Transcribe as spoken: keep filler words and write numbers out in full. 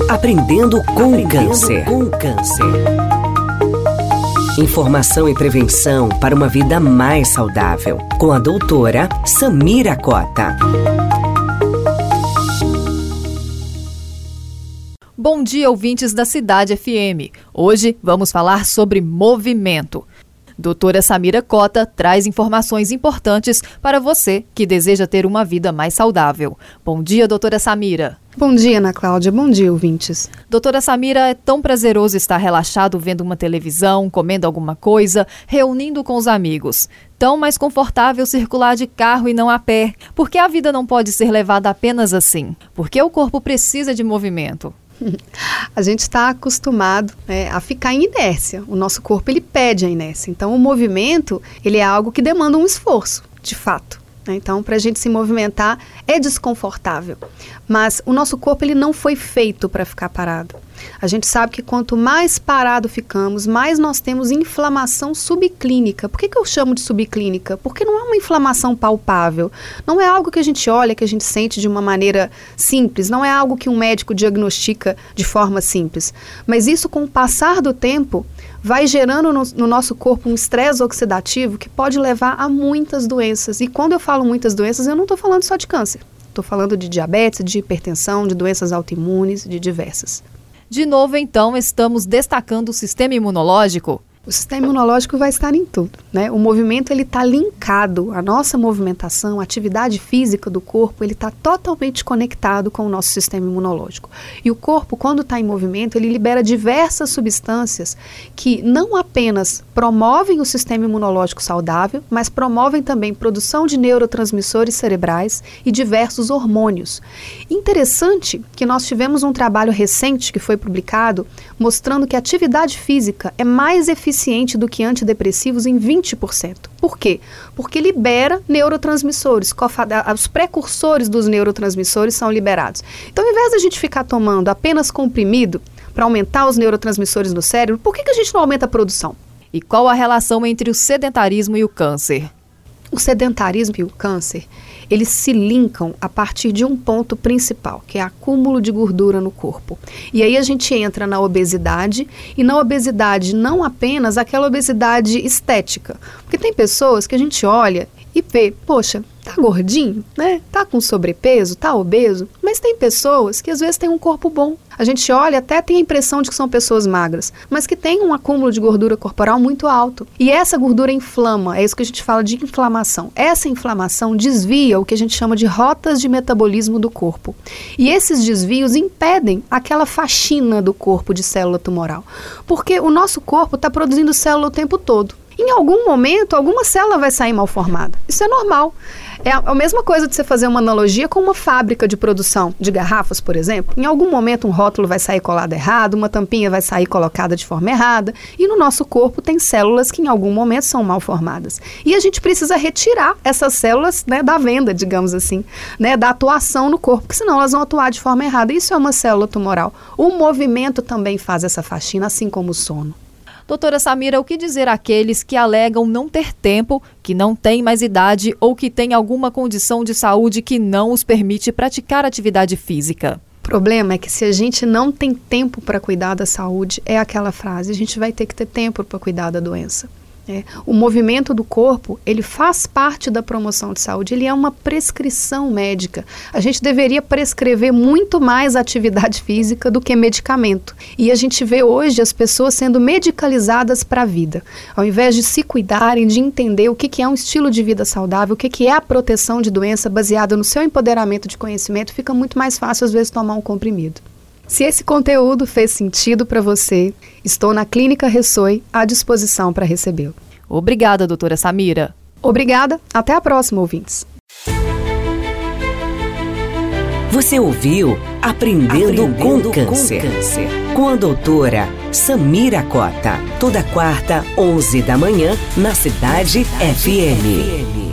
Aprendendo com o Câncer. Com o Câncer. Informação e prevenção para uma vida mais saudável. Com a doutora Samira Cota. Bom dia, ouvintes da Cidade F M. Hoje vamos falar sobre movimento. Doutora Samira Cota traz informações importantes para você que deseja ter uma vida mais saudável. Bom dia, doutora Samira. Bom dia, Ana Cláudia. Bom dia, ouvintes. Doutora Samira, é tão prazeroso estar relaxado vendo uma televisão, comendo alguma coisa, reunindo com os amigos. Tão mais confortável circular de carro e não a pé. Por que a vida não pode ser levada apenas assim? Porque o corpo precisa de movimento. A gente está acostumado, né, a ficar em inércia. O nosso corpo, ele pede a inércia. Então, o movimento, ele é algo que demanda um esforço, de fato. Né? Então, para a gente se movimentar, é desconfortável. Mas o nosso corpo, ele não foi feito para ficar parado. A gente sabe que quanto mais parado ficamos, mais nós temos inflamação subclínica. Por que que eu chamo de subclínica? Porque não é uma inflamação palpável. Não é algo que a gente olha, que a gente sente de uma maneira simples. Não é algo que um médico diagnostica de forma simples. Mas isso, com o passar do tempo, vai gerando no, no nosso corpo um estresse oxidativo que pode levar a muitas doenças. E quando eu falo muitas doenças, eu não estou falando só de câncer. Estou falando de diabetes, de hipertensão, de doenças autoimunes, de diversas. De novo, então, estamos destacando o sistema imunológico. O sistema imunológico vai estar em tudo, né? O movimento, ele está linkado, a nossa movimentação, a atividade física do corpo, ele está totalmente conectado com o nosso sistema imunológico. E o corpo, quando está em movimento, ele libera diversas substâncias que não apenas promovem o sistema imunológico saudável, mas promovem também produção de neurotransmissores cerebrais e diversos hormônios. Interessante que nós tivemos um trabalho recente que foi publicado mostrando que a atividade física é mais eficiente do que antidepressivos em vinte por cento. Por quê? Porque libera neurotransmissores, os precursores dos neurotransmissores são liberados. Então, ao invés de a gente ficar tomando apenas comprimido para aumentar os neurotransmissores no cérebro, por que que a gente não aumenta a produção? E qual a relação entre o sedentarismo e o câncer? O sedentarismo e o câncer, eles se linkam a partir de um ponto principal, que é acúmulo de gordura no corpo. E aí a gente entra na obesidade, e na obesidade não apenas aquela obesidade estética. Porque tem pessoas que a gente olha e vê, poxa, tá gordinho, né? Tá com sobrepeso, tá obeso, mas tem pessoas que às vezes têm um corpo bom. A gente olha, até tem a impressão de que são pessoas magras, mas que tem um acúmulo de gordura corporal muito alto. E essa gordura inflama, é isso que a gente fala de inflamação. Essa inflamação desvia o que a gente chama de rotas de metabolismo do corpo. E esses desvios impedem aquela faxina do corpo de célula tumoral. Porque o nosso corpo está produzindo célula o tempo todo. Em algum momento, alguma célula vai sair mal formada. Isso é normal. É a mesma coisa de você fazer uma analogia com uma fábrica de produção de garrafas, por exemplo. Em algum momento um rótulo vai sair colado errado, uma tampinha vai sair colocada de forma errada. E no nosso corpo tem células que em algum momento são mal formadas. E a gente precisa retirar essas células, né, da venda, digamos assim, né, da atuação no corpo, porque senão elas vão atuar de forma errada. Isso é uma célula tumoral. O movimento também faz essa faxina, assim como o sono. Doutora Samira, o que dizer àqueles que alegam não ter tempo, que não têm mais idade ou que têm alguma condição de saúde que não os permite praticar atividade física? O problema é que se a gente não tem tempo para cuidar da saúde, é aquela frase, a gente vai ter que ter tempo para cuidar da doença. É, o movimento do corpo, ele faz parte da promoção de saúde, ele é uma prescrição médica. A gente deveria prescrever muito mais atividade física do que medicamento. E a gente vê hoje as pessoas sendo medicalizadas para a vida. Ao invés de se cuidarem, de entender o que, que é um estilo de vida saudável, o que, que é a proteção de doença baseada no seu empoderamento de conhecimento, fica muito mais fácil às vezes tomar um comprimido. Se esse conteúdo fez sentido para você, estou na Clínica Ressoe à disposição para recebê-lo. Obrigada, doutora Samira. Obrigada. Até a próxima, ouvintes. Você ouviu Aprendendo, Aprendendo com, com Câncer, Câncer, com a doutora Samira Cota. Toda quarta, onze da manhã, na Cidade F M.